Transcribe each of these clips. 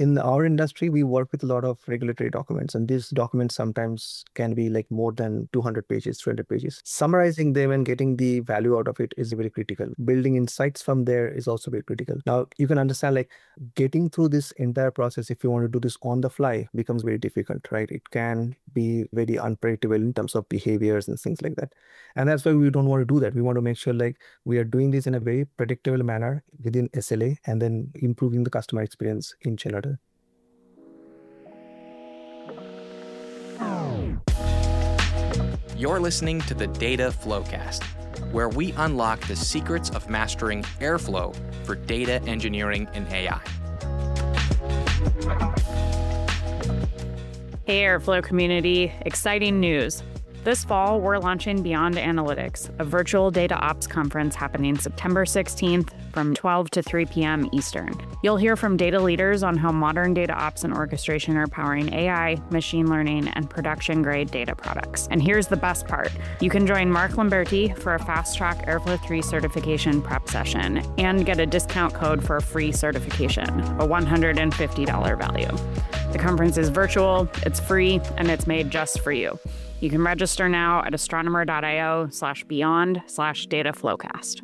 in our industry, we work with a lot of regulatory documents, and these documents sometimes can be like more than 200 pages, 300 pages. Summarizing them and getting the value out of it is very critical. Building insights from there is also very critical. Now, you can understand like getting through this entire process, if you want to do this on the fly, becomes very difficult, right? It can be very unpredictable in terms of behaviors and things like that. And that's why we don't want to do that. We want to make sure like we are doing this in a very predictable manner within SLA and then improving the customer experience in general. You're listening to the Data Flowcast, where we unlock the secrets of mastering Airflow for data engineering and AI. Hey, Airflow community, exciting news. This fall, we're launching Beyond Analytics, a virtual data ops conference happening September 16th from 12 to 3 p.m. Eastern. You'll hear from data leaders on how modern data ops and orchestration are powering AI, machine learning, and production-grade data products. And here's the best part. You can join Mark Lamberti for a fast-track Airflow 3 certification prep session and get a discount code for a free certification, a $150 value. The conference is virtual, it's free, and it's made just for you. You can register now at astronomer.io/beyond/dataflowcast.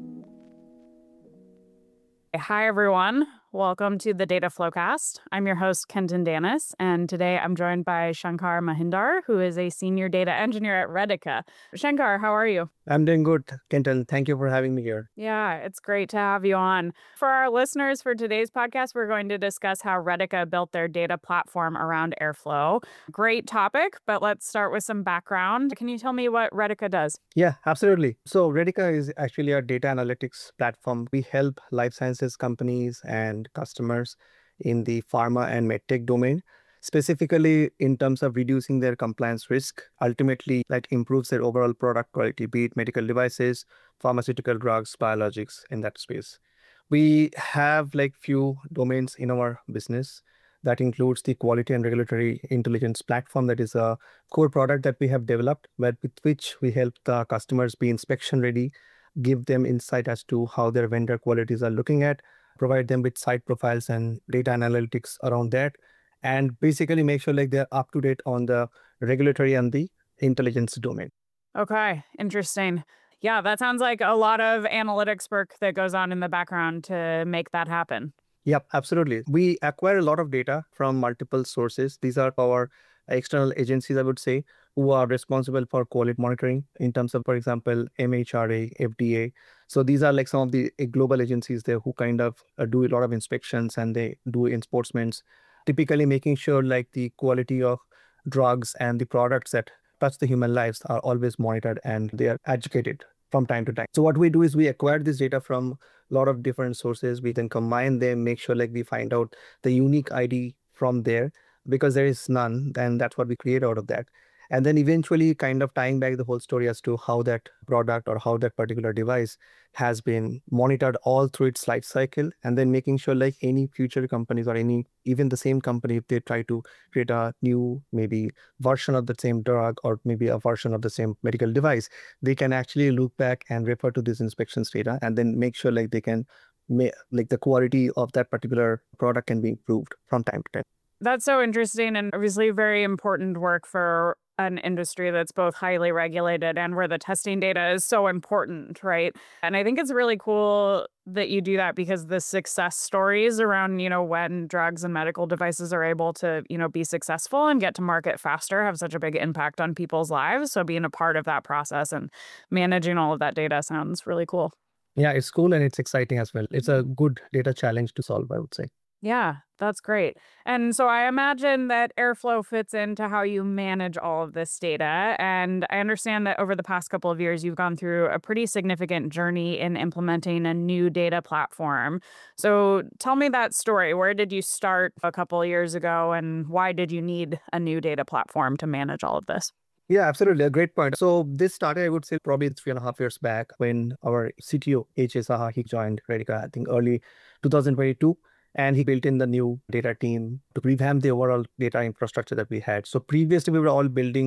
Hi, everyone. Welcome to the Data Flowcast. I'm your host, Kenton Danis, and today I'm joined by Shankar Mahindar, who is a senior data engineer at Redica. Shankar, how are you? I'm doing good, Kenton. Thank you for having me here. Yeah, it's great to have you on. For our listeners for today's podcast, we're going to discuss how Redica built their data platform around Airflow. Great topic, but let's start with some background. Can you tell me what Redica does? Yeah, absolutely. So Redica is actually a data analytics platform. We help life sciences companies and customers in the pharma and medtech domain, specifically in terms of reducing their compliance risk. Ultimately, that improves their overall product quality, be it medical devices, pharmaceutical drugs, biologics in that space. We have like few domains in our business. That includes the quality and regulatory intelligence platform. That is a core product that we have developed, with which we help the customers be inspection ready, give them insight as to how their vendor qualities are looking at, provide them with site profiles and data analytics around that, and basically make sure like they're up to date on the regulatory and the intelligence domain. Okay, interesting. Yeah, that sounds like a lot of analytics work that goes on in the background to make that happen. Yep, absolutely. We acquire a lot of data from multiple sources. These are our external agencies, I would say, who are responsible for quality monitoring in terms of, for example, MHRA, FDA. So these are like some of the global agencies there who kind of do a lot of inspections and they do enforcements, typically making sure like the quality of drugs and the products that touch the human lives are always monitored and they are educated from time to time. So what we do is we acquire this data from a lot of different sources. We then combine them, make sure like we find out the unique ID from there, because there is none, and that's what we create out of that. And then eventually kind of tying back the whole story as to how that product or how that particular device has been monitored all through its life cycle, and then making sure like any future companies or any, even the same company, if they try to create a new maybe version of the same drug or maybe a version of the same medical device, they can actually look back and refer to this inspections data and then make sure like they can like the quality of that particular product can be improved from time to time. That's so interesting and obviously very important work for an industry that's both highly regulated and where the testing data is so important, right? And I think it's really cool that you do that because the success stories around, when drugs and medical devices are able to, be successful and get to market faster have such a big impact on people's lives. So being a part of that process and managing all of that data sounds really cool. Yeah, it's cool and it's exciting as well. It's a good data challenge to solve, I would say. Yeah, that's great. And so I imagine that Airflow fits into how you manage all of this data. And I understand that over the past couple of years, you've gone through a pretty significant journey in implementing a new data platform. So tell me that story. Where did you start a couple of years ago, and why did you need a new data platform to manage all of this? Yeah, absolutely. A great point. So this started, I would say, probably 3.5 years back when our CTO, H.A. Saha, he joined Redica, I think early 2022. And he built in the new data team to revamp the overall data infrastructure that we had. So previously, we were all building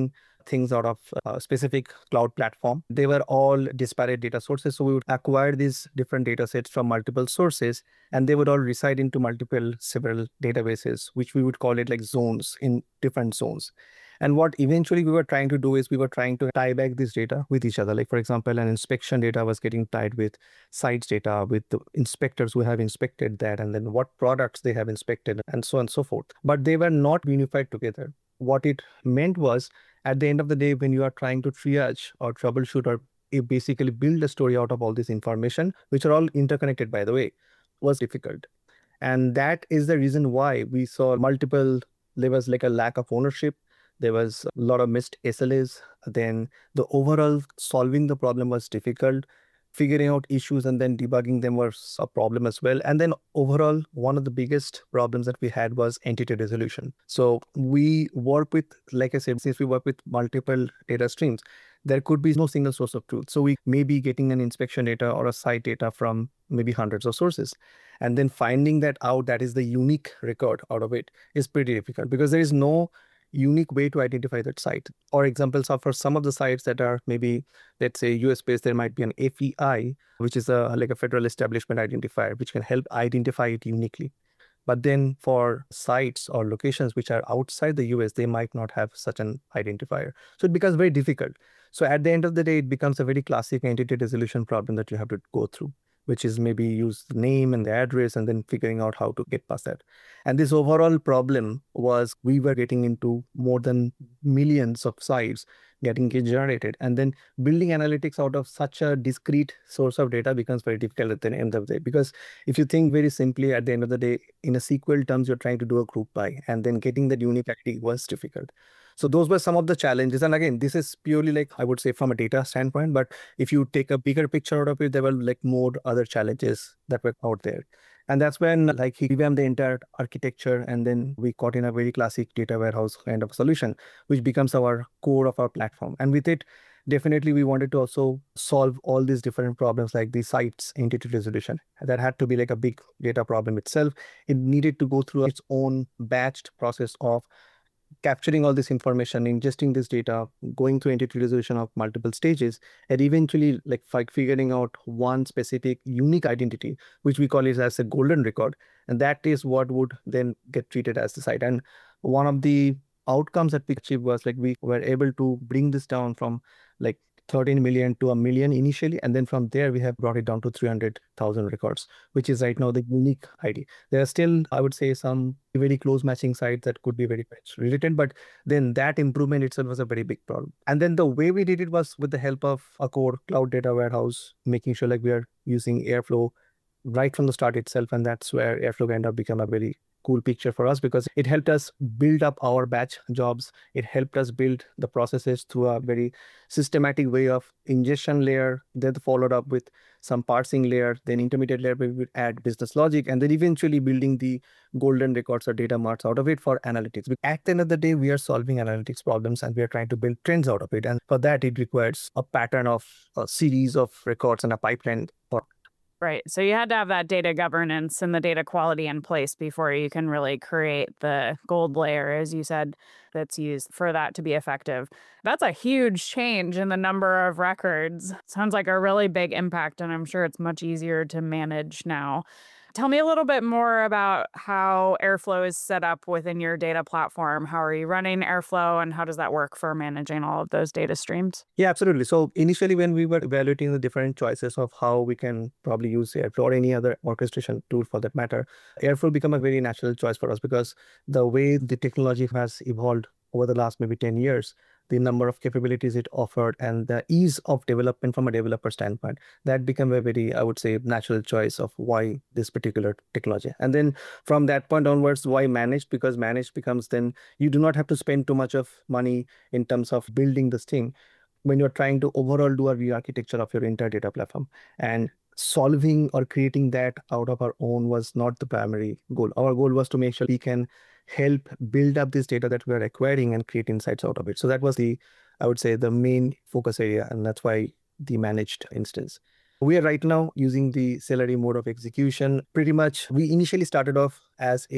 things out of a specific cloud platform. They were all disparate data sources. So we would acquire these different data sets from multiple sources, and they would all reside into multiple several databases, which we would call it like zones in different zones. And what eventually we were trying to do is we were trying to tie back this data with each other. Like, for example, an inspection data was getting tied with sites data, with the inspectors who have inspected that, and then what products they have inspected, and so on and so forth. But they were not unified together. What it meant was, at the end of the day, when you are trying to triage or troubleshoot or you basically build a story out of all this information, which are all interconnected, by the way, was difficult. And that is the reason why we saw multiple, there was like a lack of ownership. There was a lot of missed SLAs. Then the overall solving the problem was difficult. Figuring out issues and then debugging them was a problem as well. And then overall, one of the biggest problems that we had was entity resolution. So we work with, like I said, since we work with multiple data streams, there could be no single source of truth. So we may be getting an inspection data or a site data from maybe hundreds of sources. And then finding that out, that is the unique record out of it, is pretty difficult because there is no unique way to identify that site. Or examples are for some of the sites that are maybe, let's say, US based, there might be an FEI, which is like a federal establishment identifier, which can help identify it uniquely. But then for sites or locations which are outside the US, they might not have such an identifier. So it becomes very difficult. So at the end of the day, it becomes a very classic entity resolution problem that you have to go through, which is maybe use the name and the address and then figuring out how to get past that. And this overall problem was we were getting into more than millions of sites getting generated, and then building analytics out of such a discrete source of data becomes very difficult at the end of the day. Because if you think very simply, at the end of the day, in a SQL terms, you're trying to do a group by, and then getting that unique ID was difficult. So those were some of the challenges. And again, this is purely like, I would say, from a data standpoint, but if you take a bigger picture out of it, there were like more other challenges that were out there. And that's when like he revamped the entire architecture, and then we got in a very classic data warehouse kind of solution, which becomes our core of our platform. And with it, definitely we wanted to also solve all these different problems like the sites entity resolution. That had to be like a big data problem itself. It needed to go through its own batched process of capturing all this information, ingesting this data, going through entity resolution of multiple stages, and eventually like figuring out one specific unique identity, which we call it as a golden record. And that is what would then get treated as the site. And one of the outcomes that we achieved was like we were able to bring this down from like 13 million to 1 million initially. And then from there, we have brought it down to 300,000 records, which is right now the unique ID. There are still, I would say, some very close matching sites that could be very much related, but then that improvement itself was a very big problem. And then the way we did it was with the help of a core cloud data warehouse, making sure like we are using Airflow right from the start itself. And that's where Airflow ended up become a very cool picture for us, because it helped us build up our batch jobs. It helped us build the processes through a very systematic way of ingestion layer, then followed up with some parsing layer, then intermediate layer where we would add business logic, and then eventually building the golden records or data marts out of it for analytics. At the end of the day, we are solving analytics problems and we are trying to build trends out of it. And for that, it requires a pattern of a series of records and a pipeline for. Right. So you had to have that data governance and the data quality in place before you can really create the gold layer, as you said, that's used for that to be effective. That's a huge change in the number of records. Sounds like a really big impact, and I'm sure it's much easier to manage now. Tell me a little bit more about how Airflow is set up within your data platform. How are you running Airflow, and how does that work for managing all of those data streams? Yeah, absolutely. So initially, when we were evaluating the different choices of how we can probably use Airflow or any other orchestration tool for that matter, Airflow became a very natural choice for us because the way the technology has evolved over the last maybe 10 years, the number of capabilities it offered and the ease of development from a developer standpoint, that became a very, I would say, natural choice of why this particular technology. And then from that point onwards, why managed? Because managed becomes then you do not have to spend too much of money in terms of building this thing when you're trying to overall do a re-architecture of your entire data platform. And solving or creating that out of our own was not the primary goal. Our goal was to make sure we can help build up this data that we're acquiring and create insights out of it. So that was the, I would say, the main focus area. And that's why the managed instance. We are right now using the Celery mode of execution. Pretty much, we initially started off as a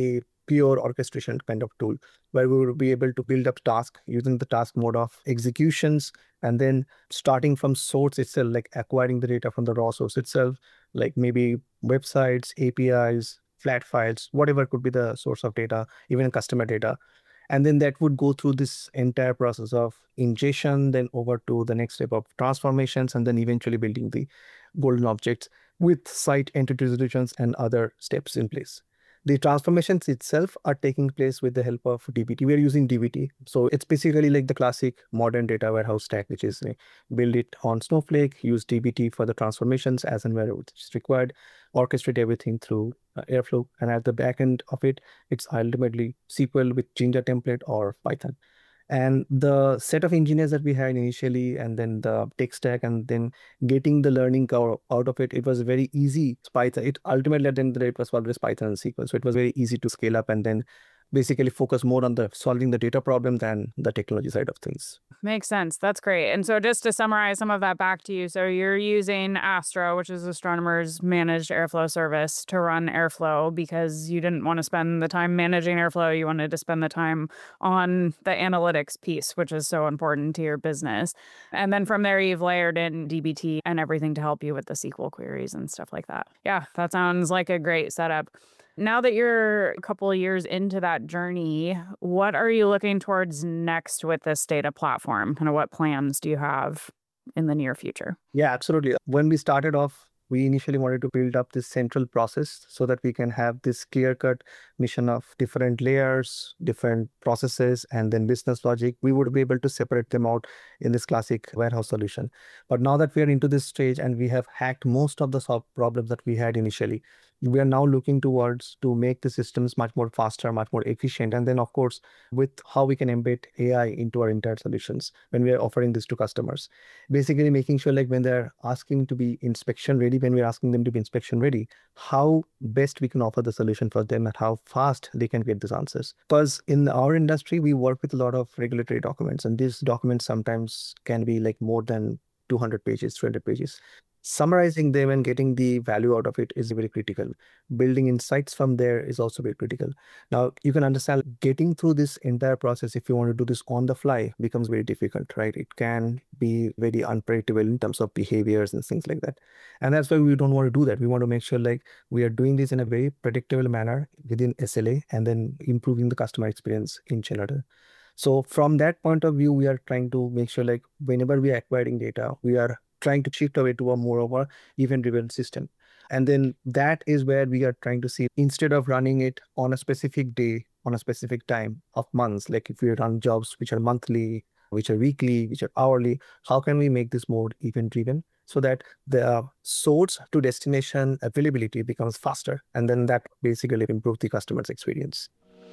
pure orchestration kind of tool, where we would be able to build up tasks using the task mode of executions, and then starting from source itself, like acquiring the data from the raw source itself, like maybe websites, APIs, flat files, whatever could be the source of data, even customer data. And then that would go through this entire process of ingestion, then over to the next step of transformations, and then eventually building the golden objects with site entity resolutions and other steps in place. The transformations itself are taking place with the help of dbt. We are using dbt. So it's basically like the classic modern data warehouse stack, which is build it on Snowflake, use dbt for the transformations as and where it's required, orchestrate everything through Airflow. And at the back end of it, it's ultimately SQL with Jinja template or Python. And the set of engineers that we had initially, and then the tech stack, and then getting the learning out of it, it was very easy. Python, it ultimately at the end of the day, it was always Python and SQL. So it was very easy to scale up and then basically focus more on the solving the data problem than the technology side of things. Makes sense. That's great. And so just to summarize some of that back to you, so you're using Astro, which is Astronomer's managed Airflow service, to run Airflow because you didn't want to spend the time managing Airflow. You wanted to spend the time on the analytics piece, which is so important to your business. And then from there, you've layered in dbt and everything to help you with the SQL queries and stuff like that. Yeah, that sounds like a great setup. Now that you're a couple of years into that journey, what are you looking towards next with this data platform? Kind of what plans do you have in the near future? Yeah, absolutely. When we started off, we initially wanted to build up this central process so that we can have this clear-cut mission of different layers, different processes, and then business logic. We would be able to separate them out in this classic warehouse solution. But now that we are into this stage and we have hacked most of the problems that we had initially, we are now looking towards to make the systems much more faster, much more efficient. And then, of course, with how we can embed AI into our entire solutions when we are offering this to customers. Basically making sure like when they're asking to be inspection ready, when we're asking them to be inspection ready, how best we can offer the solution for them and how fast they can get these answers. Because in our industry, we work with a lot of regulatory documents, and these documents sometimes can be like more than 200 pages, 300 pages. Summarizing them and getting the value out of it is very critical. Building insights from there is also very critical. Now, you can understand getting through this entire process, if you want to do this on the fly, becomes very difficult, right? It can be very unpredictable in terms of behaviors and things like that. And that's why we don't want to do that. We want to make sure like we are doing this in a very predictable manner within SLA and then improving the customer experience in general. So from that point of view, we are trying to make sure like whenever we are acquiring data, we are trying to shift away to a more of a event-driven system. And then that is where we are trying to see, instead of running it on a specific day, on a specific time of months, like if we run jobs which are monthly, which are weekly, which are hourly, how can we make this more event-driven so that the source to destination availability becomes faster? And then that basically improves the customer's experience.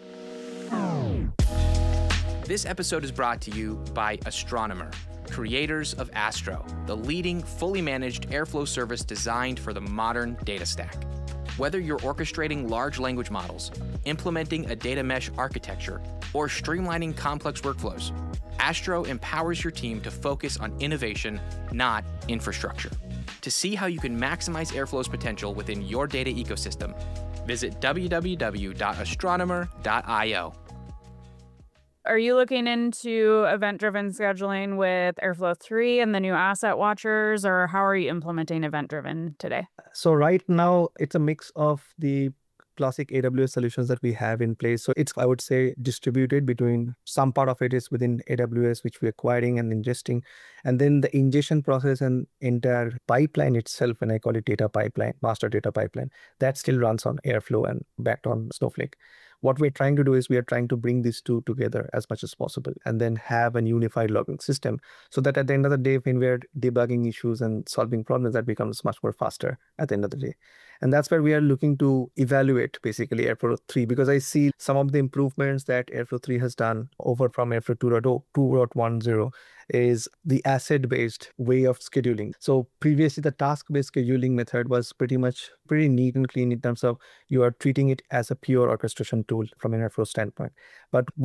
This episode is brought to you by Astronomer, creators of Astro, the leading fully managed Airflow service designed for the modern data stack. Whether you're orchestrating large language models, implementing a data mesh architecture, or streamlining complex workflows, Astro empowers your team to focus on innovation, not infrastructure. To see how you can maximize Airflow's potential within your data ecosystem, visit www.astronomer.io. Are you looking into event-driven scheduling with Airflow 3 and the new asset watchers, or how are you implementing event-driven today? So right now, it's a mix of the classic AWS solutions that we have in place. So it's, I would say, distributed between some part of it is within AWS, which we're acquiring and ingesting. And then the ingestion process and entire pipeline itself, and I call it data pipeline, master data pipeline, that still runs on Airflow and backed on Snowflake. What we're trying to do is we are trying to bring these two together as much as possible and then have an unified logging system so that at the end of the day, when we're debugging issues and solving problems, that becomes much more faster at the end of the day. And that's where we are looking to evaluate basically Airflow 3, because I see some of the improvements that Airflow 3 has done over from Airflow 2.10 is the asset-based way of scheduling. So previously the task-based scheduling method was pretty neat and clean in terms of you are treating it as a pure orchestration tool from an Airflow standpoint. But with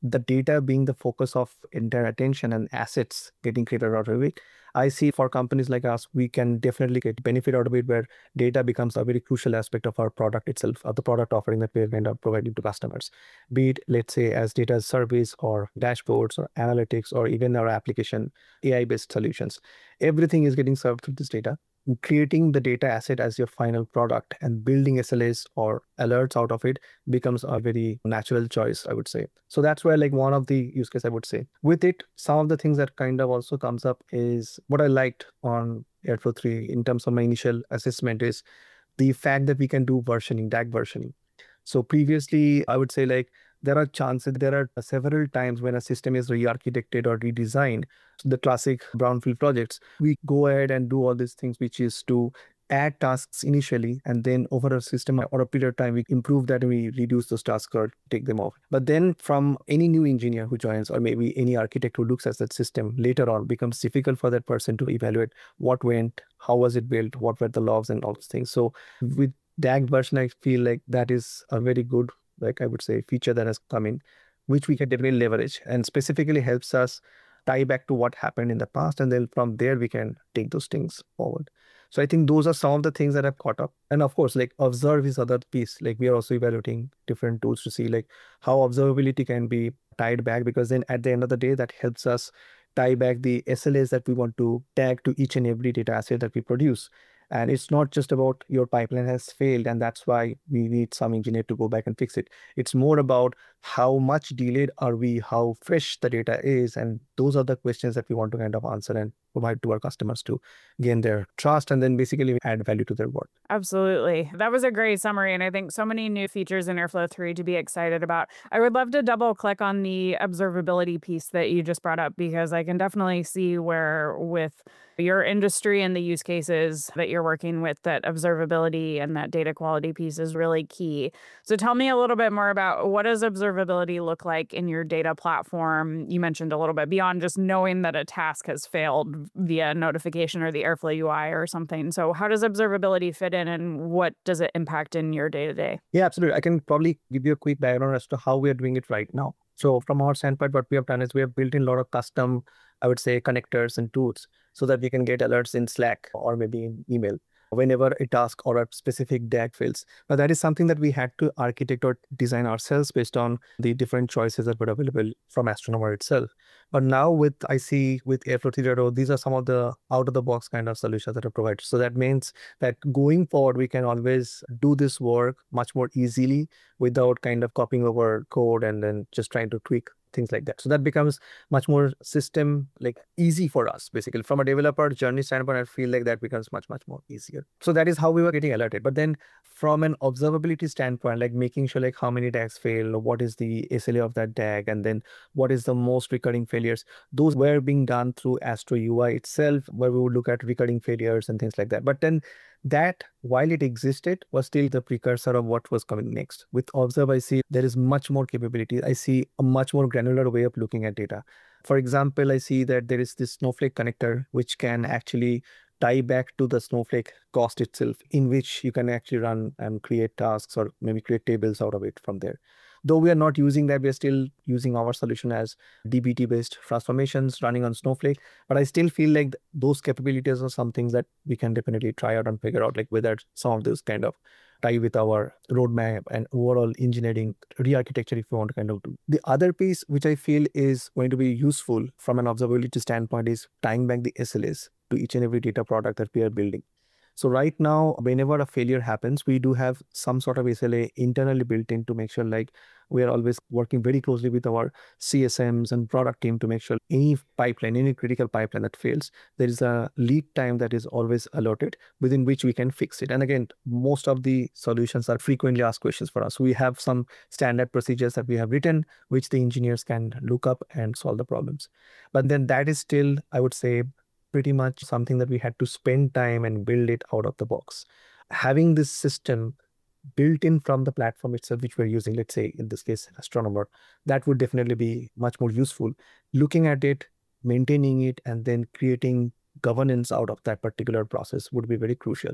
the data being the focus of entire attention and assets getting created out of it, I see for companies like us, we can definitely get benefit out of it where data becomes a very crucial aspect of our product itself, of the product offering that we're kind of providing to customers. Be it, let's say, as data as service or dashboards or analytics or even our application AI-based solutions. Everything is getting served through this data. Creating the data asset as your final product and building SLAs or alerts out of it becomes a very natural choice, I would say. So that's where like one of the use case I would say. With it, some of the things that kind of also comes up is what I liked on Airflow 3 in terms of my initial assessment is the fact that we can do versioning, DAG versioning. So previously, I would say like there are several times when a system is re-architected or redesigned. So the classic brownfield projects, we go ahead and do all these things, which is to add tasks initially, and then over a system or a period of time, we improve that and we reduce those tasks or take them off. But then from any new engineer who joins, or maybe any architect who looks at that system later on, becomes difficult for that person to evaluate what went, how was it built, what were the logs and all those things. So with DAG version, I feel like that is a very good, like I would say, feature that has come in, which we can definitely leverage and specifically helps us tie back to what happened in the past. And then from there, we can take those things forward. So I think those are some of the things that I've caught up. And of course, like observe is other piece. Like we are also evaluating different tools to see like how observability can be tied back, because then at the end of the day, that helps us tie back the SLAs that we want to tag to each and every data asset that we produce. And it's not just about your pipeline has failed and that's why we need some engineer to go back and fix it. It's more about how much delayed are we, how fresh the data is. And those are the questions that we want to kind of answer and provide to our customers to gain their trust and then basically add value to their work. Absolutely. That was a great summary. And I think so many new features in Airflow 3 to be excited about. I would love to double click on the observability piece that you just brought up, because I can definitely see where with your industry and the use cases that you're working with, that observability and that data quality piece is really key. So tell me a little bit more about what does observability look like in your data platform? You mentioned a little bit beyond just knowing that a task has failed via notification or the Airflow UI or something. So how does observability fit in and what does it impact in your day-to-day? Yeah, absolutely. I can probably give you a quick background as to how we are doing it right now. So from our standpoint, what we have done is we have built in a lot of custom, I would say, connectors and tools so that we can get alerts in Slack or maybe in email whenever a task or a specific DAG fails. But that is something that we had to architect or design ourselves based on the different choices that were available from Astronomer itself. But now I see with Airflow 3.0, these are some of the out-of-the-box kind of solutions that are provided. So that means that going forward, we can always do this work much more easily without kind of copying over code and then just trying to tweak things like that. So that becomes much more system like easy for us. Basically, from a developer journey standpoint, I feel like that becomes much more easier. So that is how we were getting alerted. But then from an observability standpoint, like making sure like how many DAGs fail, or what is the SLA of that DAG, and then what is the most recurring failures, those were being done through Astro UI itself, where we would look at recurring failures and things like that. But then that, while it existed, was still the precursor of what was coming next. With Observe, I see there is much more capability. I see a much more granular way of looking at data. For example, I see that there is this Snowflake connector, which can actually tie back to the Snowflake cost itself, in which you can actually run and create tasks or maybe create tables out of it from there. Though we are not using that, we are still using our solution as dbt-based transformations running on Snowflake. But I still feel like those capabilities are some things that we can definitely try out and figure out, like whether some of those kind of tie with our roadmap and overall engineering re-architecture if we want to kind of do. The other piece, which I feel is going to be useful from an observability standpoint, is tying back the SLAs to each and every data product that we are building. So right now, whenever a failure happens, we do have some sort of SLA internally built in to make sure like we are always working very closely with our CSMs and product team to make sure any pipeline, any critical pipeline that fails, there is a lead time that is always allotted within which we can fix it. And again, most of the solutions are frequently asked questions for us. We have some standard procedures that we have written, which the engineers can look up and solve the problems. But then that is still, I would say, pretty much something that we had to spend time and build it out of the box. Having this system built in from the platform itself, which we're using, let's say in this case, Astronomer, that would definitely be much more useful. Looking at it, maintaining it, and then creating governance out of that particular process would be very crucial.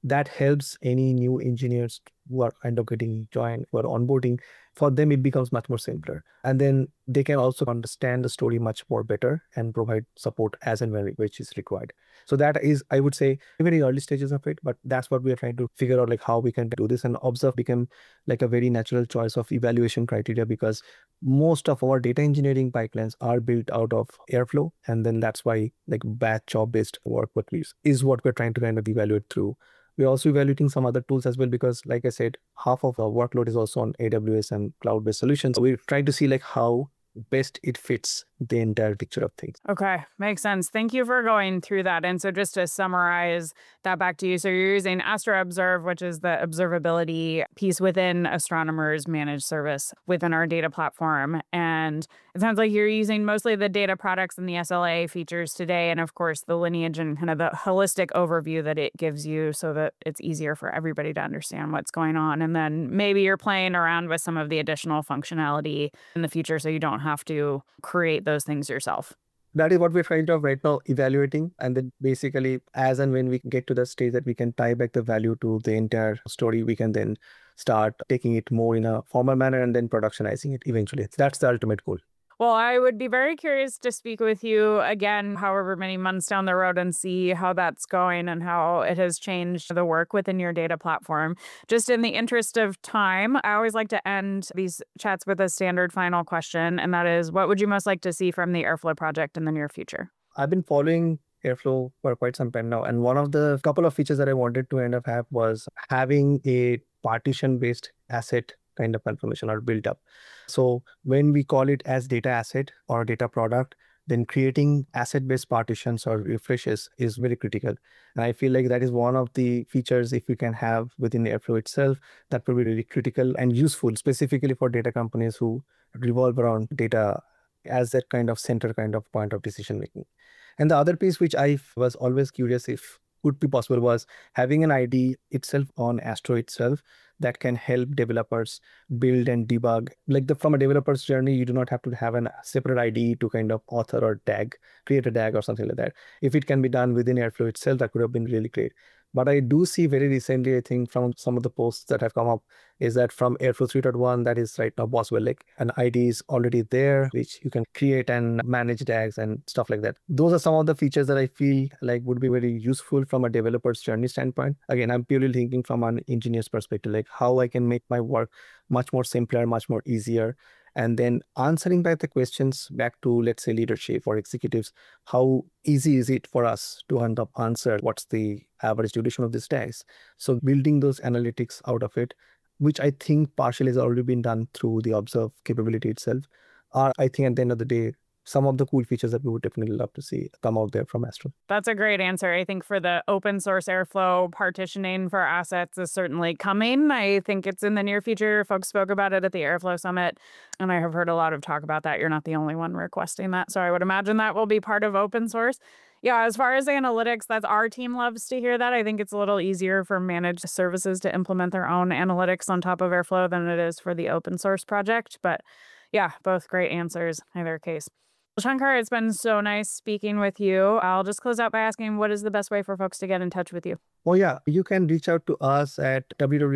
that helps any new engineers who are kind of getting joined, who are onboarding. For them, it becomes much more simpler. And then they can also understand the story much more better and provide support as and when which is required. So that is, I would say, very early stages of it, but that's what we are trying to figure out, like how we can do this. And Observe become like a very natural choice of evaluation criteria, because most of our data engineering pipelines are built out of Airflow. And then that's why like batch job-based work is what we're trying to kind of evaluate through. We're also evaluating some other tools as well, because like I said, half of our workload is also on AWS and cloud-based solutions. So we're trying to see like how best it fits the entire picture of things. Okay, makes sense. Thank you for going through that. And so just to summarize that back to you, so you're using Astro Observe, which is the observability piece within Astronomer's managed service within our data platform. And it sounds like you're using mostly the data products and the SLA features today. And of course, the lineage and kind of the holistic overview that it gives you so that it's easier for everybody to understand what's going on. And then maybe you're playing around with some of the additional functionality in the future so you don't have to create those things yourself. That is what we're trying to right now evaluating. And then basically, as and when we get to the stage that we can tie back the value to the entire story, we can then start taking it more in a formal manner and then productionizing it eventually. That's the ultimate goal. Well, I would be very curious to speak with you again, however many months down the road, and see how that's going and how it has changed the work within your data platform. Just in the interest of time, I always like to end these chats with a standard final question, and that is, what would you most like to see from the Airflow project in the near future? I've been following Airflow for quite some time now. And one of the couple of features that I wanted to end up have was having a partition-based asset kind of confirmation or built up. So when we call it as data asset or data product, then creating asset-based partitions or refreshes is very critical. And I feel like that is one of the features, if we can have within Airflow itself, that will be really critical and useful, specifically for data companies who revolve around data as that kind of center kind of point of decision making. And the other piece, which I was always curious if would be possible, was having an ID itself on Astro itself that can help developers build and debug. Like from a developer's journey, you do not have to have a separate ID to kind of author or create a tag or something like that. If it can be done within Airflow itself, that could have been really great. But I do see very recently, I think from some of the posts that have come up, is that from Airflow 3.1, that is right now possible. Like an ID is already there, which you can create and manage tags and stuff like that. Those are some of the features that I feel like would be very useful from a developer's journey standpoint. Again, I'm purely thinking from an engineer's perspective, like how I can make my work much more simpler, much more easier. And then answering back the questions back to, let's say, leadership or executives, how easy is it for us to end up answer what's the average duration of these tags? So building those analytics out of it, which I think partially has already been done through the Observe capability itself, are, I think at the end of the day, some of the cool features that we would definitely love to see come out there from Astro. That's a great answer. I think for the open source Airflow, partitioning for assets is certainly coming. I think it's in the near future. Folks spoke about it at the Airflow Summit, and I have heard a lot of talk about that. You're not the only one requesting that. So I would imagine that will be part of open source. Yeah, as far as analytics, that's our team loves to hear that. I think it's a little easier for managed services to implement their own analytics on top of Airflow than it is for the open source project. But yeah, both great answers, either case. Shankar, it's been so nice speaking with you. I'll just close out by asking, what is the best way for folks to get in touch with you? Well, yeah, you can reach out to us at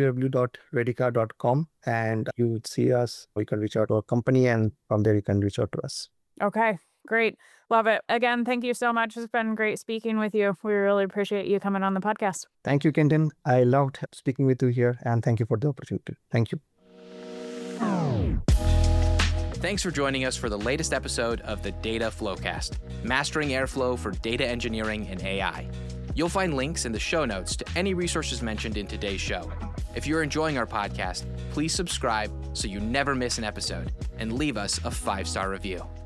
www.redica.com and you would see us. You can reach out to our company, and from there you can reach out to us. Okay, great. Love it. Again, thank you so much. It's been great speaking with you. We really appreciate you coming on the podcast. Thank you, Kenton. I loved speaking with you here, and thank you for the opportunity. Thank you. Thanks for joining us for the latest episode of the Data Flowcast, mastering Airflow for data engineering and AI. You'll find links in the show notes to any resources mentioned in today's show. If you're enjoying our podcast, please subscribe so you never miss an episode, and leave us a 5-star review.